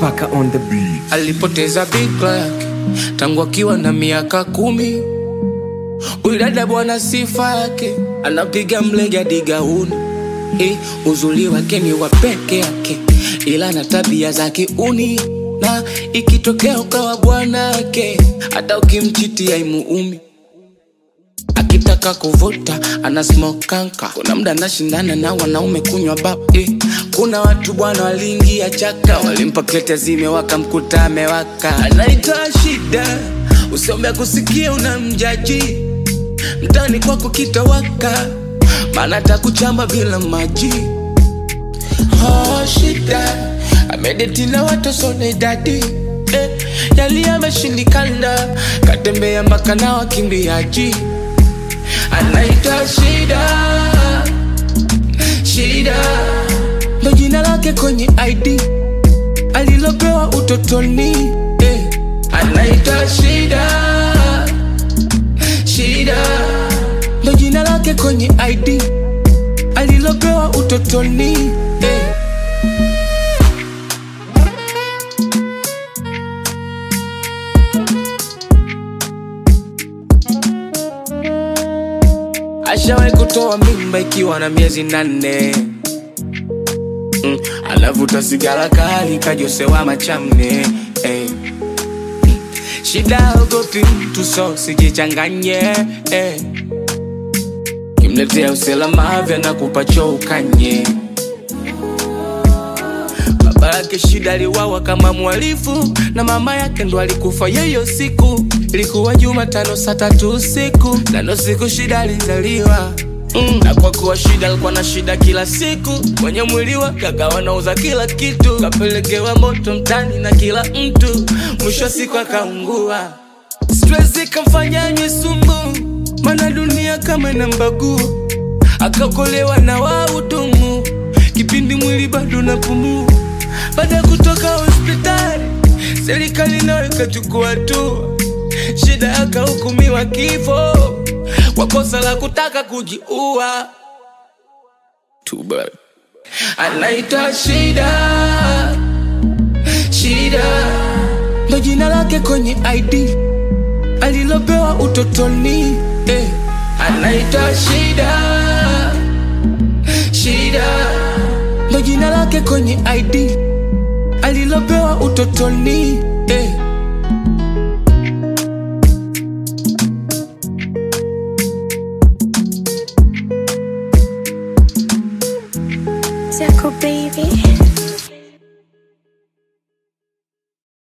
Paka on the beat. Alipoteza bikra yake tangu akiwa na miaka 10. Udada bwana sifa yake, anapiga mlege hadi gauni. Uzuri wake ni wa peke yake, ila na tabia za kiuni. Na ikitokea ukawa bwanake, hata ukimchiti haimuumi. Akitaka kuvuta ana smoke kanka, kuna muda anashindana na wanaume kunywa bab. Kuna watu bwana waliingia chaka, walimpa klete zime wakamkuta amewaka. Anaitwa shida, usiombe kusikia unamjaji. Mtani kwako kitawaka, maana atakuchamba bila maji. Shida, amedeti na watu sone daddy. Yali ameshindikana, katembea mpaka na wakimbiaji. Anaitwa shida, shida ndo jina lake kwenye ID alilopewa utotoni. Anaitwa shida, shida ndo jina lake kwenye ID alilopewa utotoni. Ashawahi kutoa mimba ikiwa na miezi 8. Anavuta sigara kali kajosewa machame. Shida ugopi mtu so sijichanganye. Kimletea usalama vya na kupacho ukanye. Baba yake shida aliwawa kama mwalifu, na mama yake ndo alikufa yeyo siku. Ilikuwa Jumatano saa 3 usiku, na ndo siku shida alizaliwa. Na kwa kuwa shida alikuwa na shida kila siku, kwenye mwili wake akawa anauza kila kitu. Kapelekewa moto mtani na kila mtu, mwisho siku akaungua. Stress ikamfanya anywe sumu, maana dunia kama inambagua. Akakolewa na wahudumu, kipindi mwili bado napumua. Baada kutoka hospitali, serikali nayo ikachukua hatua. Shida akahukumiwa kifo kwa kosa la kutaka kujiua. Too bad. Anaitwa shida, shida ndo jina lake kwenye ID alilopewa utotoni. Anaitwa shida, shida ndo jina lake kwenye ID alilopewa utotoni. Zako baby.